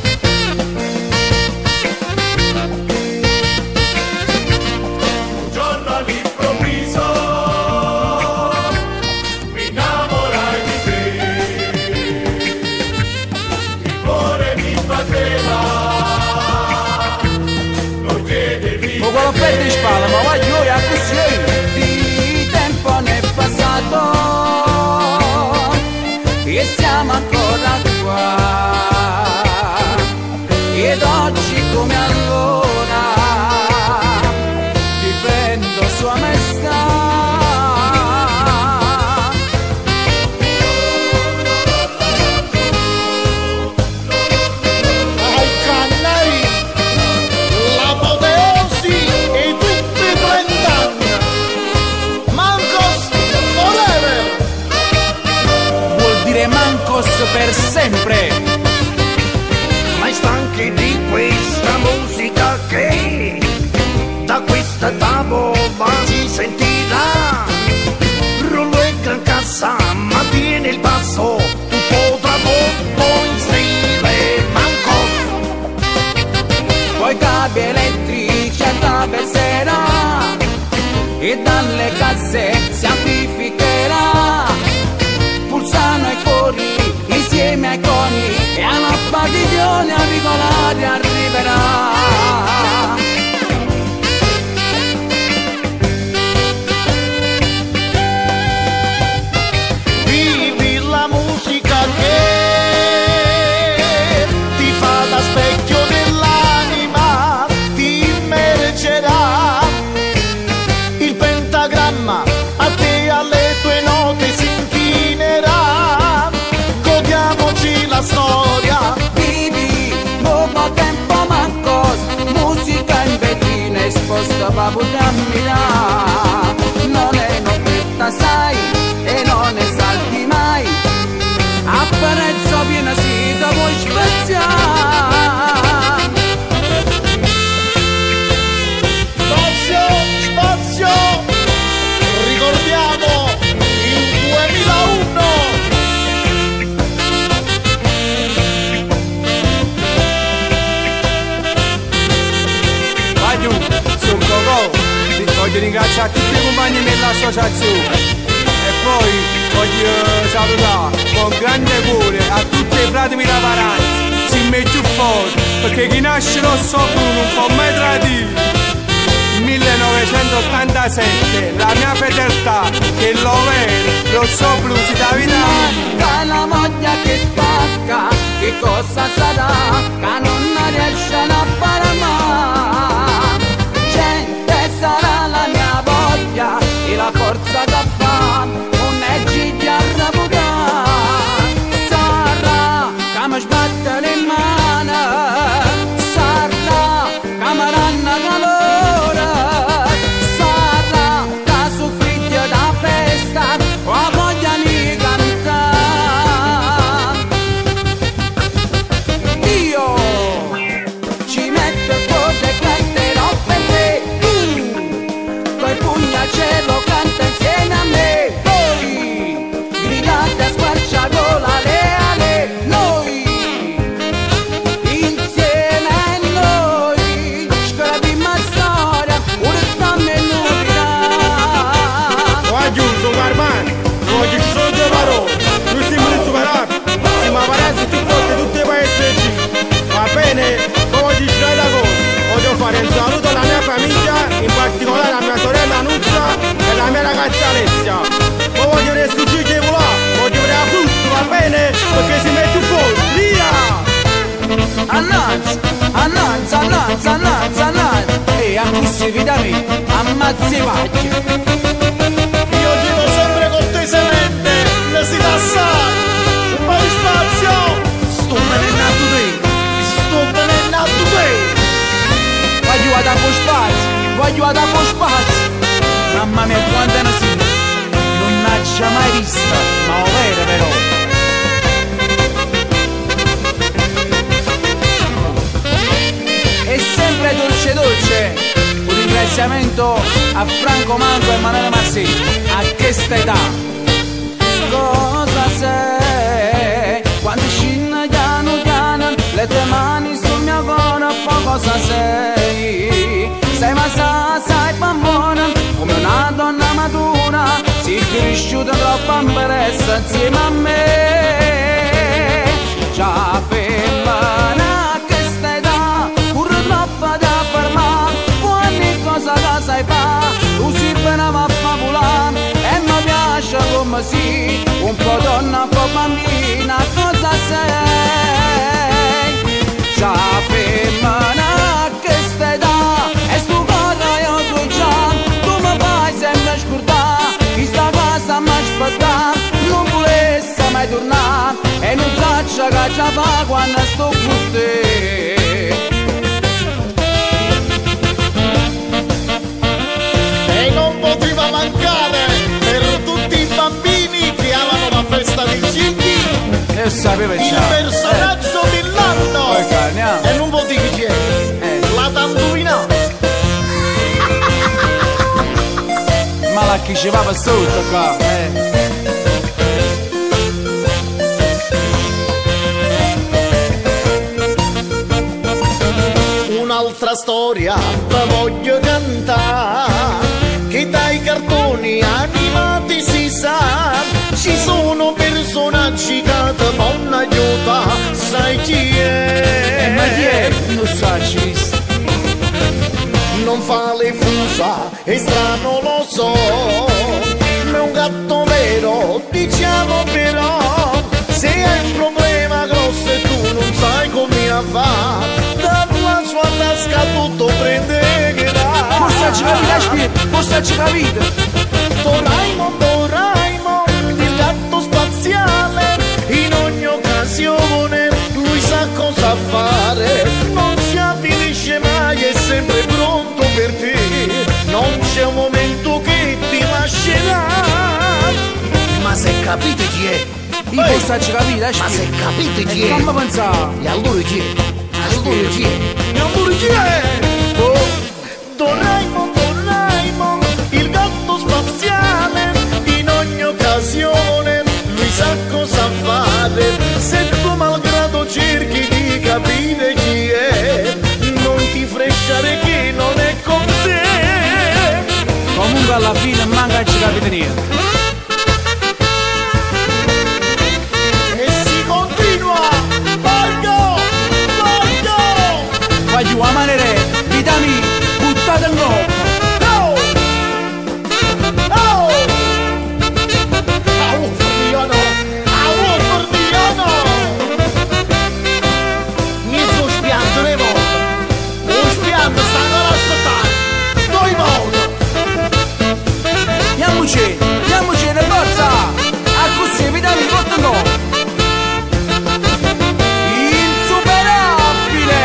Poteva siamo ancora qua. Ed oggi come allora difendo sua maestà. Per sempre. Mai stanchi di questa musica che da questa tavola si sentirà. Rullo e gran cassa, ma tiene il basso, tutto tradotto in stile Mancos. Poi cavi elettrici attraverserà e dalle casse si amplificherà. Pulsano i cori insieme ai coni e alla padiglione auricolare arriverà. Vivi la musica che ti fa da specchio dell'anima, ti immergerà. Il pentagramma a te e alle tue note si inchinerà. Godiamoci la storia. Vivi poco tempo Mancos, musica in vetrina esposta pa' camminare. Non è un'offerta sai e non ne salti mai, a prezzo pieno si da vuoi spaziare. Spazio, spazio, ricordiamo il 2001. Voglio ringraziare tutti i compagni dell'associazione e poi voglio salutare con grande cuore a tutti i frati miraparanzi, si mette più forte perché chi nasce rosso blu non può mai tradire. 1987 la mia fedeltà che lo vero rosso blu si dà vita. Manca la moglie che spacca, che cosa sarà che non riesce a fare mai. Gente sarà la mia voglia e la forza da fare, un giglia a raputare. Sarà che mi sbatte le mani, sarà che mi ranna calore, sarà che su figlio da festa ho voglia di cantare. Io ci metto cose canterò per te, coi pugni al cielo canta insieme a me. Voi gridate a squarciagola le ale, noi insieme a noi scriviamo storia, urtando e nuovità. Qua giusto Marmani, oggi ci sono due parole, noi siamo insuperabili, siamo apparenze più forti tutti i paesi. Va bene? Oggi c'è la cosa, voglio fare un saluto alla mia famiglia, in particolare alla mia sorella Nuzza e alla mia ragazza Alessia. Poi voglio restituire che volà, voglio vedere la frutta, va bene? Perché si mette più forte, via! Annanzi, annanzi, annanzi, annanzi, annanzi. E a questi vitamini, ammazzi paglie. Io dico sempre cortesemente, ne si dà assai, un po' di spazio. Sto venendo te, sto venendo te. Voglio a po' spazio, voglio a po' spazio. Mamma mia quanta ne si, non l'ho mai vista, ma lo vero però. E sempre dolce dolce, un ringraziamento a Franco Manco e Emanuele Marzini, a questa età. Cosa sei? Quando scende piano piano, le tue mani sul mio cuore, poi cosa sei? Sei ma sai bambona, come una donna matura, sei cresciuta troppo amperessa insieme a me. Già femmina che stai da, pure troppo da fermare, ogni cosa che sai fa, tu si bene va a fabulare, e mi piace come si, un po' donna, un po' bambina. sei. Già femmina che stai da, e sto corro io tu già, tu mi fai sempre scordare, chi sta casa mi aspetta, non volesse mai tornare, e non faccia che già fa quando sto con te. E non poteva mancare per tutti i bambini che amano la festa dei cigni Sapevo il già. personaggio dell'anno. Andiamo. E non voti chi c'è? La tanduvina. Ma la chi ci va per sotto qua. Un'altra storia la voglio cantare, che dai cartoni animati si sa, ci sono personaggi che ti possono aiutare, sai chi è? Ma chi è? Non so, ci visto. Non fa le fusa, è strano lo so, ma è un gatto vero, diciamo però, se hai un problema grosso e tu non sai come fare, dalla sua tasca tutto prende che va. Forse ci capite, forse ci capite. Doraemon, il gatto spaziale, in ogni occasione lui sa cosa fare, non si avvilisce mai, è sempre pronto per te, non c'è un momento che ti lascerà. Ma se capite chi è? Io forse ci capite, Ma se capite chi è? Come pensare? E allora chi è? Allora chi è? E allora chi è? Doraemon, il gatto spaziale, in ogni occasione lui sa cosa fare, se tu malgrado cerchi di capire chi è, non ti fresciare che non è con te. Comunque alla fine manca ci capite niente. E si continua, Marco! Voglio amanere, vitami, buttate in groppa. Andiamoci, ne forza! A così, vitami, buttate in groppa. Insuperabile!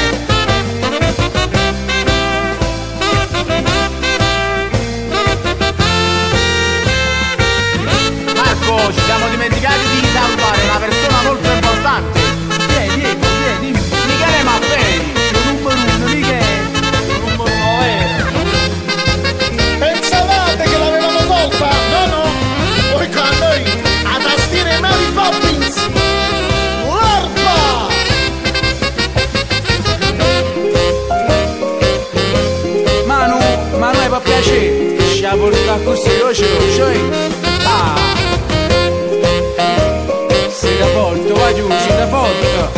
Marco, ci siamo dimenticati di salutare una persona molto importante. Vieni, Michele Maffei. numero uno, Michele. Numero 9. Pensavate che l'avevano tolta? No, poi con noi a tastiere Mary Poppins, l'arpa! Manu è per piacere, ci ha portato così veloce. Ah! Sei da forte, va giù, sei da forte.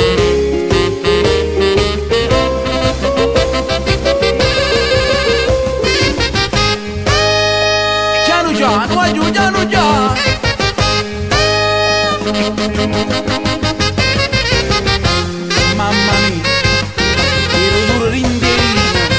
Giano, va giù, giano. Mamma mia, il duro rinderino.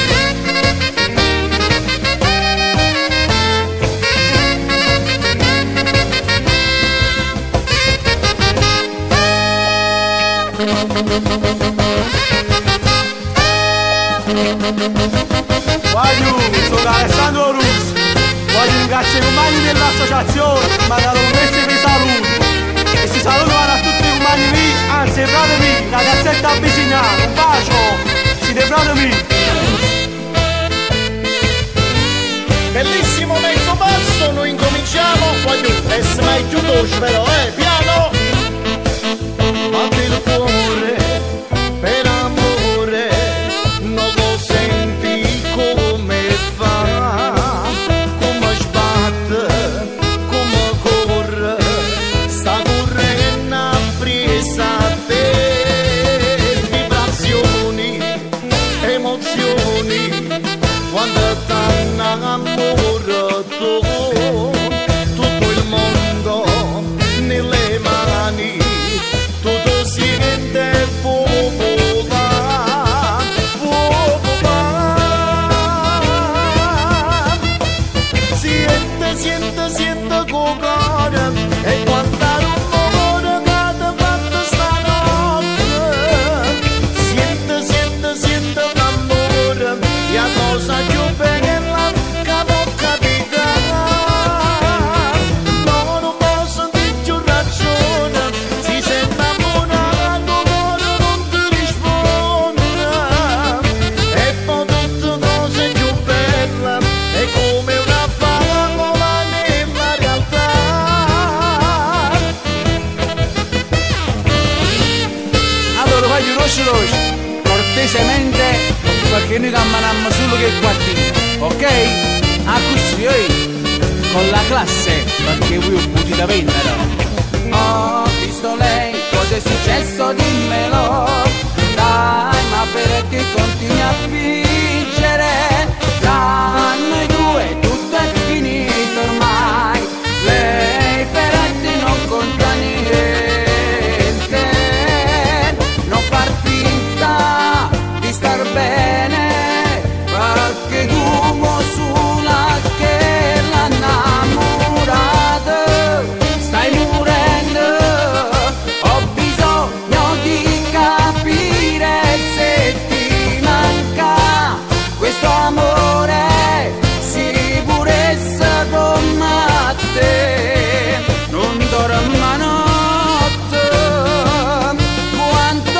Voglio, sono Alessandro Russo, voglio ringraziare i compagni dell'associazione, mi hanno dato un mese di saluto. E si salutano a tutti i compagni lì, anzi i frati miei, la cazzetta avvicinata, un bacio, siete frati miei. Bellissimo mezzo passo, noi incominciamo, voglio essere mai più dolce però, piano! Ma del cuore, per amore, non lo senti come fa, come sbatte, come corre, sta correndo presa a te, vibrazioni, emozioni, quando t'hanno innamorato, tutto il mondo con cuore e quando rumore che ti fatto stanotte siente l'amore e a cosa più bella che può capitare non posso dire più ragione si sente ammonato cuore non ti risponde e poi tutte cose più belle è come una favola nella realtà. Allora voglio veloce, cortesemente, perché noi camminiamo solo che quartino, ok? A così, con la classe, perché voi ho potuto da vendere. Ho visto lei, cosa è successo, dimmelo. Dai, ma perché continui a fingere? Tra noi due tutto è finito ormai. Lei per te non conta niente. Non far finta di star bene, perché tu mo sulla che l'ha innamorata stai morendo. Ho bisogno di capire se ti manca questo amore, sì pure se con te non dormo a notte quanto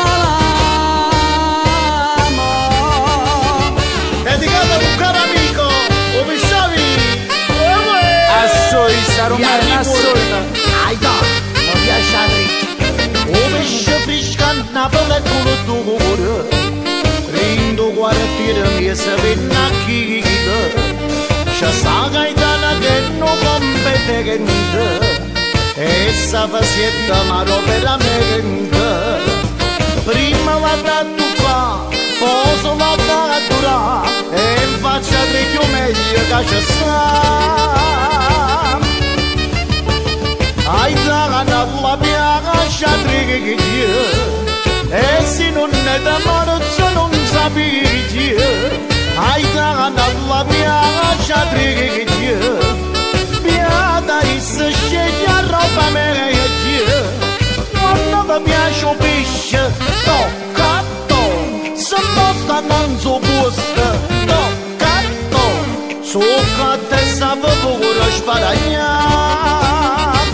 l'amo. Dedicata a un caro amico, o pensavi? Assoi, sta romana, assoi. Aida, non piace a te. O pesce fresca a Napoli con l'odore, rindo quartiere mia se venna chida. C'è sta gaetana che non compete che niente, e sa fazietta ma roba mente. Prima vado a toccare, poi vado a durare, e in faccia tre più meglio che ci sta. Ai dana la piaga sciatri che Dio, e se non ne da marzo non sapi Dio. Ai dana la piaga sciatri che Dio, piata e se sceglie a roba meglio Dio. Non mi piace un pesce, tocca, se posta non so posta, tocca, so che te sa paura sparagna.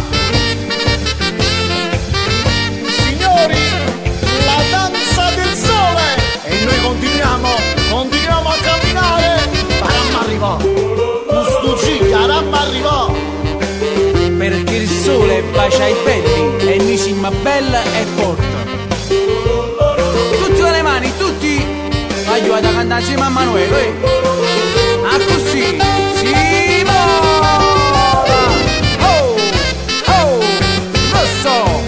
Signori, la danza del sole, e noi continuiamo a camminare, ma arriva, questo ciccara arriva. Perché il sole bacia i belli e noi siamo bella e forte. Tutti con le mani, tutti! Voglio vado a cantare insieme a Manuele, a così, si vola! Oh, oh, rosso!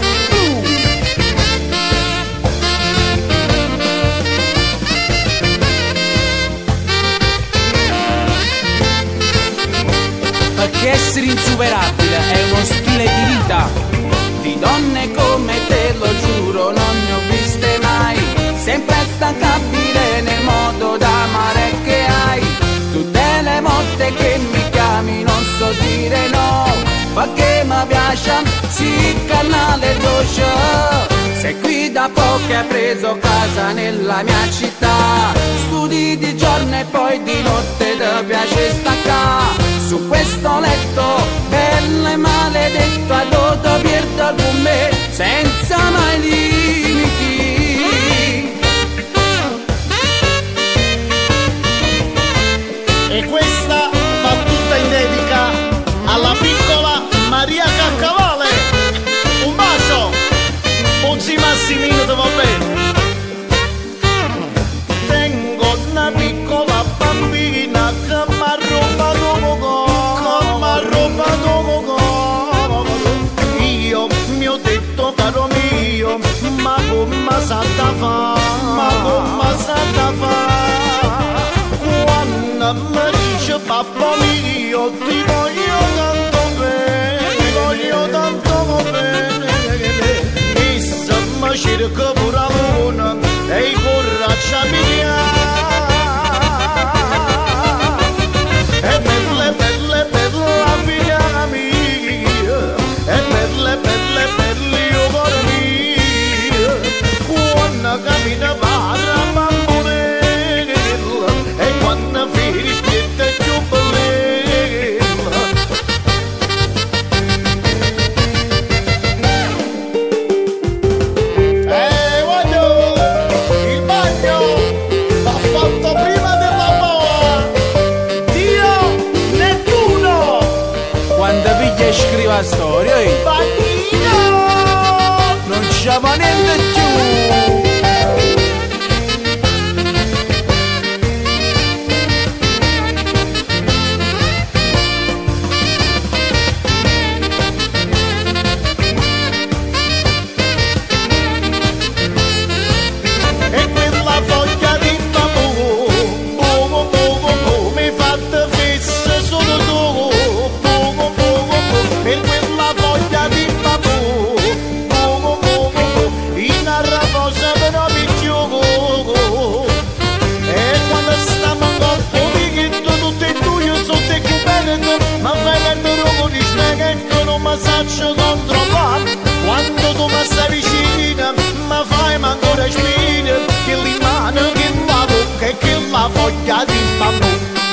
Perché essere insuperabile è uno stile di vita. Di donne come te, lo giuro, non ne ho viste mai. Sempre stancabile nel modo d'amare che hai. Tutte le volte che mi chiami non so dire no, perché mi piace, sì, canale dolce. Sei qui da poco e hai preso casa nella mia città. Studi di giorno e poi di notte ti piace staccare. Su questo letto bello e maledetto adotto pierdo con me senza mai limiti. E questa va tutta in dedica alla piccola Maria Caccavale. Un bacio, un zio Massimino ti va bene. Tengo una piccola bambina che m'ha rubato io mi ho detto caro mio, ma come santa fa, quando mi dice papà mio ti voglio tanto bene, e se mi cerca pure la luna e i corraccia mia, e bella la figlia mia. gli scrive la storia, non c'è niente più. Quando tu mi stai vicina mi fai ancora spina che l'imane che la bocca e che la foglia di bambù.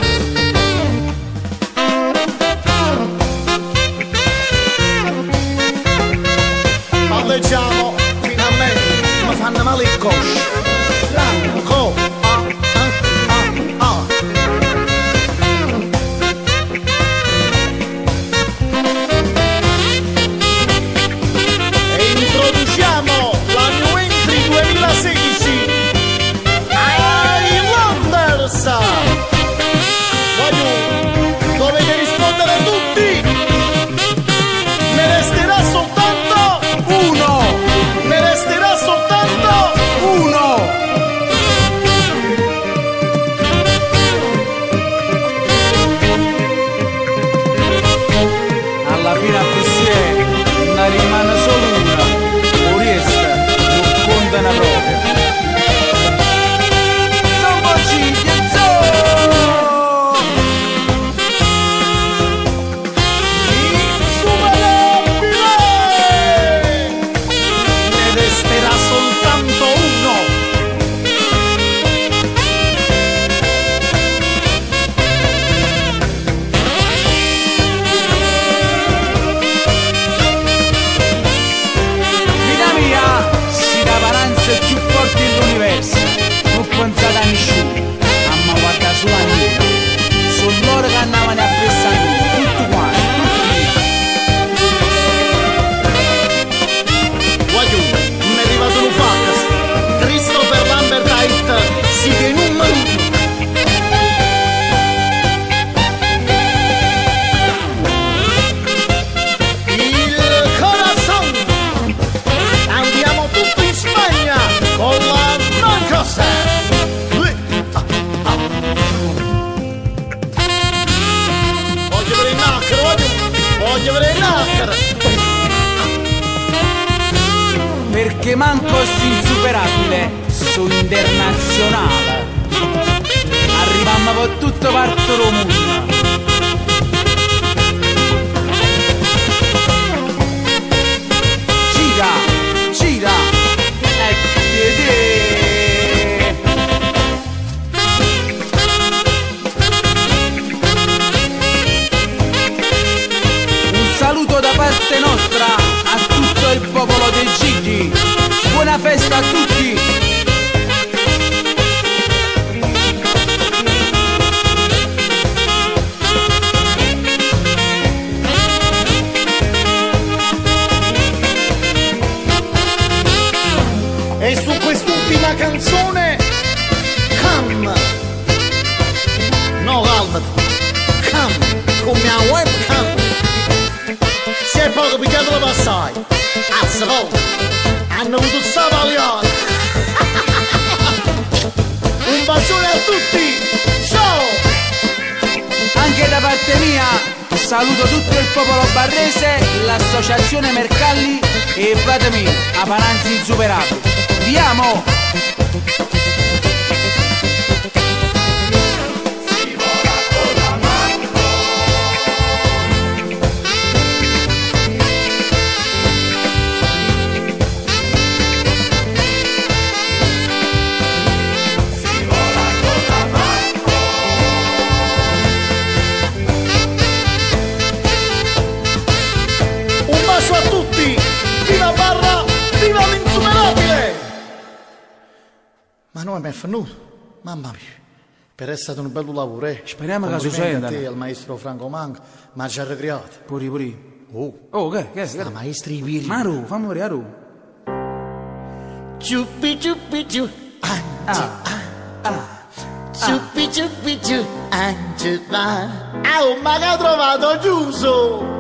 Balleggiamo finalmente, mi fanno male il coscio. Dovete rispondere tutti. Ne resterà soltanto uno. Ne resterà soltanto uno. Alla fine a questi ne rimane solo una. O riesce, non conta una propria. Non pensate a nessuno, ma guarda solo a me. Sono loro che andavano a pressare tutti quanti, tutti. Guagliù, mi è arrivato un fax. Christopher Lambert Haidt, siete in un minuto. Il corazon. Andiamo tutti in Spagna con la Cosa? Voglio vedere il naccaro, voglio vedere il naccaro. Perché manco sto insuperabile, sono internazionale. Arriviamo per tutto parte del mondo. Gira, gira, e saluto da parte nostra a tutto il popolo dei Gigli. Buona festa a tutti. E su quest'ultima canzone, come, no calmati, come, come a webcam. Si è poco picchiato la passai. A seconda hanno avuto Savaglione. Un bacione a tutti. Ciao. Anche da parte mia saluto tutto il popolo barrese, l'associazione Mercalli e fatemi a Paranzi Insuperabili. Andiamo. A tutti, viva Barra, viva l'insuperabile! Ma noi mi è venuto, mamma mia, Per essere stato un bello lavoro, Speriamo che Complimenti succeda. a te e al maestro Franco Manco, ma ci ha ricreato. Pure. Oh, Oh, che? la maestra Iviri. Maru, fammi morire, Aru. Ciuppi ciuppi ciu, ciuppi ciuppi ciu, Angela. Ah, ma che ha trovato giusto!